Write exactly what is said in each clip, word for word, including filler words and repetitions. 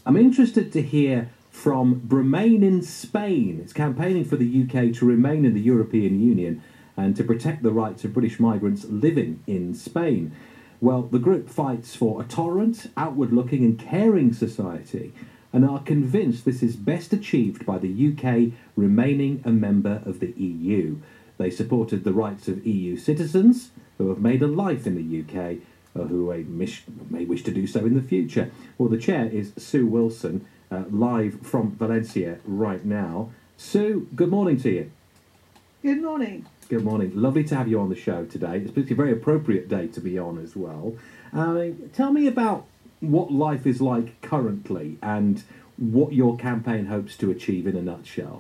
I'm interested to hear from Remain in Spain. It's campaigning for the U K to remain in the European Union and to protect the rights of British migrants living in Spain. Well, the group fights for a tolerant, outward-looking and caring society and are convinced this is best achieved by the U K remaining a member of the E U. They supported the rights of E U citizens who have made a life in the U K or who may, mish, may wish to do so in the future. Well, the chair is Sue Wilson, uh, live from Valencia right now. Sue, good morning to you. Good morning. Good morning. Lovely to have you on the show today. It's a very appropriate day to be on as well. Uh, tell me about what life is like currently and what your campaign hopes to achieve in a nutshell.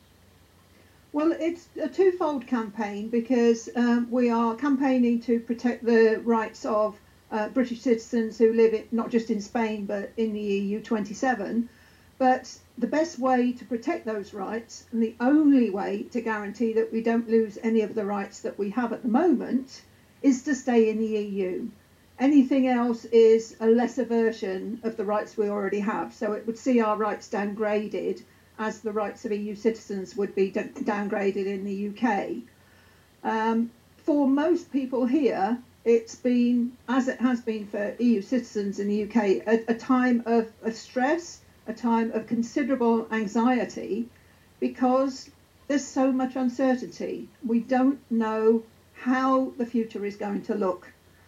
Well, it's a twofold campaign because um, we are campaigning to protect the rights of uh, British citizens who live in, not just in Spain but in the E U twenty-seven. But the best way to protect those rights and the only way to guarantee that we don't lose any of the rights that we have at the moment is to stay in the E U. Anything else is a lesser version of the rights we already have. So it would see our rights downgraded as the rights of E U citizens would be downgraded in the U K. Um, for most people here, it's been, as it has been for E U citizens in the U K, a, a time of, of stress, a time of considerable anxiety, because there's so much uncertainty. We don't know how the future is going to look.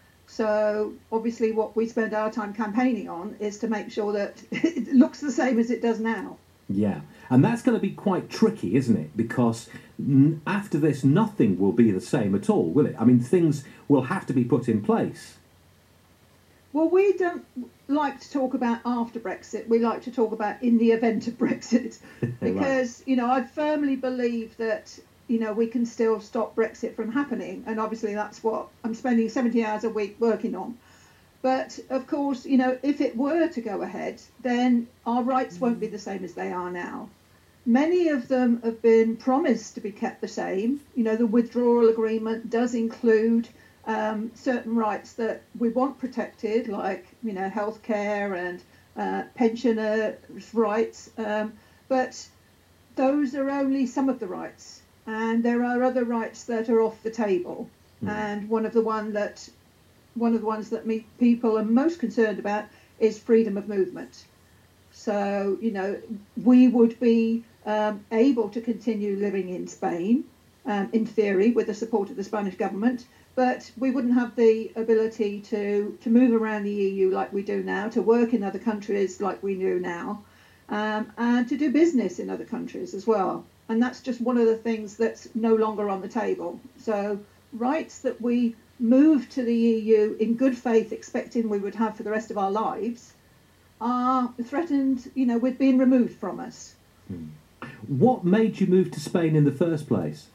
So obviously what we spend our time campaigning on is to make sure that it looks the same as it does now. Yeah, and that's going to be quite tricky, isn't it? Because n- after this, nothing will be the same at all, will it? I mean, things will have to be put in place. Well, we don't like to talk about after Brexit. We like to talk about in the event of Brexit, because, right. you know, I firmly believe that, you know, we can still stop Brexit from happening. And obviously that's what I'm spending seventy hours a week working on. But of course, you know, if it were to go ahead, then our rights won't be the same as they are now. Many of them have been promised to be kept the same. You know, the withdrawal agreement does include um, certain rights that we want protected, like, you know, healthcare and uh, pensioners' rights. Um, but those are only some of the rights. And there are other rights that are off the table. Mm. And one of the one that one of the ones that me, people are most concerned about is freedom of movement. So, you know, we would be um, able to continue living in Spain, um, in theory, with the support of the Spanish government, but we wouldn't have the ability to, to move around the E U like we do now, to work in other countries like we do now, um, and to do business in other countries as well. And that's just one of the things that's no longer on the table. So rights that we moved to the E U in good faith, expecting we would have for the rest of our lives, are threatened, you know, with being removed from us. Hmm. What made you move to Spain in the first place?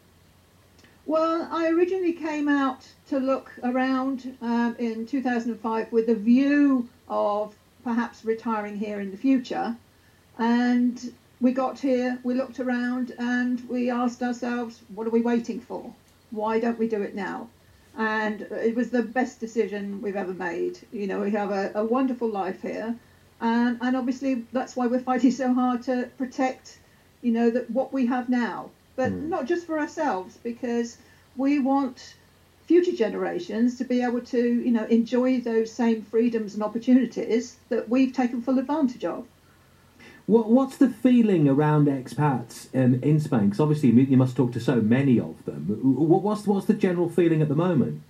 Well, I originally came out to look around um, in two thousand five with a view of perhaps retiring here in the future. And we got here, we looked around and we asked ourselves, what are we waiting for? Why don't we do it now? And it was the best decision we've ever made. You know, we have a, a wonderful life here. And, and obviously that's why we're fighting so hard to protect, you know, that what we have now. But mm. not just for ourselves, because we want future generations to be able to, you know, enjoy those same freedoms and opportunities that we've taken full advantage of. What, what's the feeling around expats um, in Spain? Because obviously you must talk to so many of them. What, what's, what's the general feeling at the moment?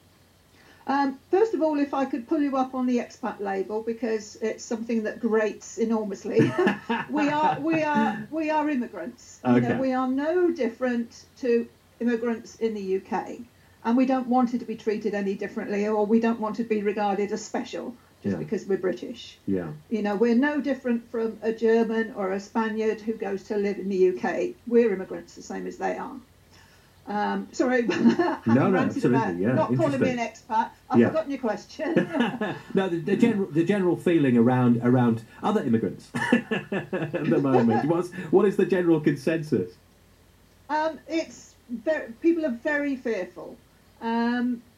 Um, first of all, if I could pull you up on the expat label, because it's something that grates enormously. we are we are we are immigrants. Okay. You know, we are no different to immigrants in the U K, and we don't want it to be treated any differently, or we don't want to be regarded as special just yeah. because we're British. Yeah. You know, we're no different from a German or a Spaniard who goes to live in the U K. We're immigrants the same as they are. Um, sorry, no, no, absolutely, about yeah. Not calling me an expat. I've yeah. forgotten your question. No, the, the general the general feeling around around other immigrants at the moment. What's what is the general consensus? Um, it's very, people are very fearful. Um,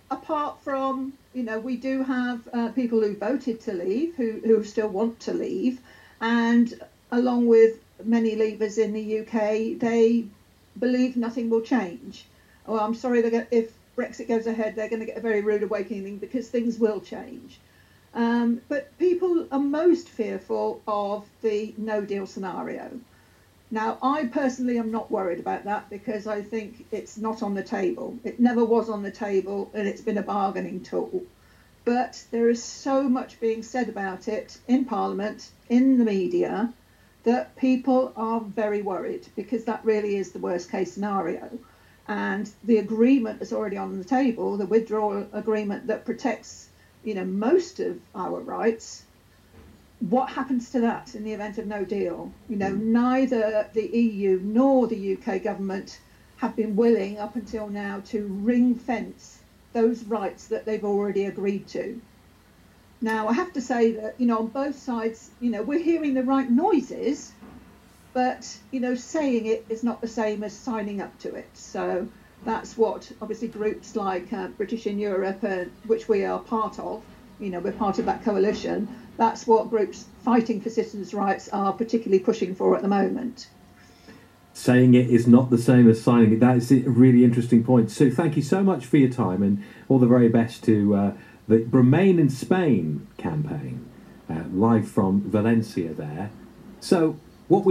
apart from, you know, we do have uh, people who voted to leave, who, who still want to leave, and along with many leavers in the U K, they believe nothing will change. Well, I'm sorry, they're if Brexit goes ahead, they're going to get a very rude awakening, because things will change. Um, but people are most fearful of the no deal scenario. Now, I personally am not worried about that, because I think it's not on the table. It never was on the table, and it's been a bargaining tool. But there is so much being said about it in Parliament, in the media, that people are very worried, because that really is the worst case scenario. And the agreement that's already on the table, the withdrawal agreement that protects, you know, most of our rights, what happens to that in the event of no deal? You know, neither the E U nor the U K government have been willing up until now to ring fence those rights that they've already agreed to. Now, I have to say that, you know, on both sides, you know, we're hearing the right noises, but, you know, saying it is not the same as signing up to it. So that's what obviously groups like uh, British in Europe, uh, which we are part of, you know, we're part of that coalition. That's what groups fighting for citizens' rights are particularly pushing for at the moment. Saying it is not the same as signing it. That is a really interesting point. Sue, thank you so much for your time, and all the very best to uh, the Remain in Spain campaign, uh, live from Valencia there. So